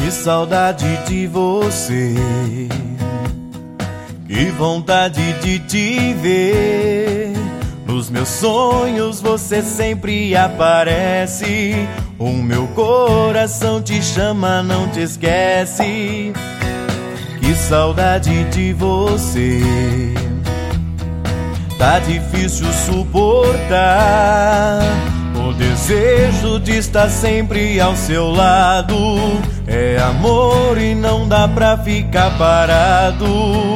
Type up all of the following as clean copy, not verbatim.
Que saudade de você, que vontade de te ver. Nos meus sonhos você sempre aparece. O meu coração te chama, não te esquece. Que saudade de você, tá difícil suportar. O desejo de estar sempre ao seu lado. É amor e não dá pra ficar parado.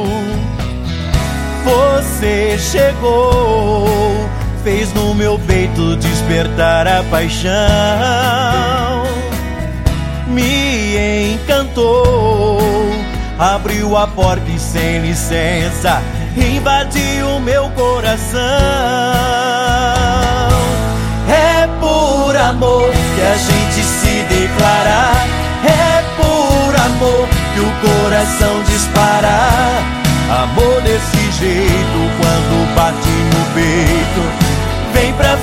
Você chegou, fez no meu peito despertar a paixão. Me encantou, abriu a porta e sem licença invadiu meu coração. É por amor que a gente se declara. É por amor que o coração dispara. Amor desse jeito, quando bate no peito, vem pra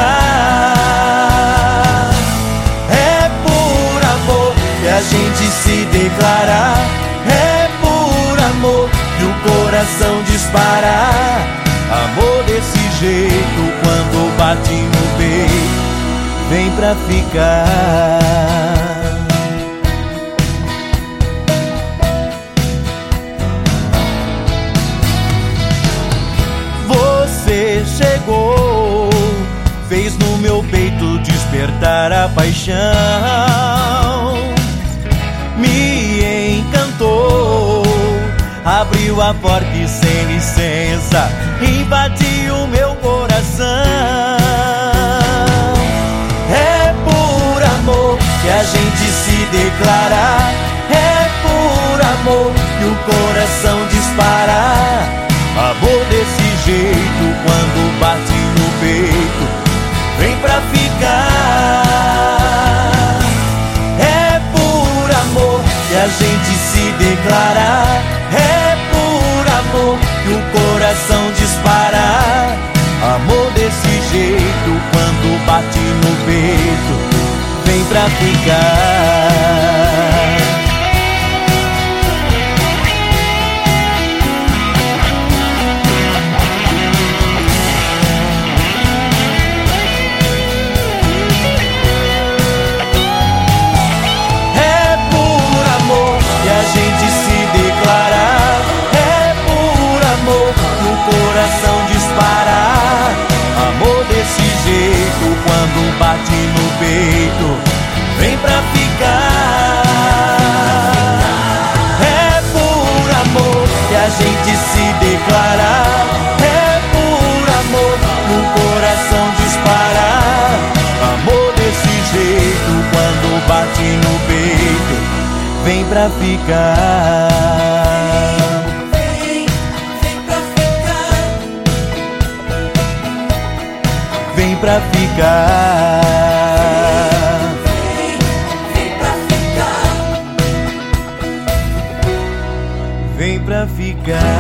ficar. É por amor que a gente se declara. É por amor que o coração dispara. Amor desse jeito, quando bate no peito, vem pra ficar. Você chegou, fez no meu peito despertar a paixão. Me encantou, abriu a porta e sem licença invadiu meu coração. É por amor que a gente se declara. É por amor que o coração dispara. Amor desse jeito, quando bate no peito, vem pra ficar. É por amor que a gente se declara. É por amor que o coração dispara. Amor desse jeito, quando bate no peito, vem pra ficar. Coração dispara. Amor desse jeito, quando bate no peito, vem pra ficar. É por amor que a gente se declara. É por amor que o coração dispara. Amor desse jeito, quando bate no peito, vem pra ficar. Vem pra ficar. Vem pra ficar. Vem pra ficar.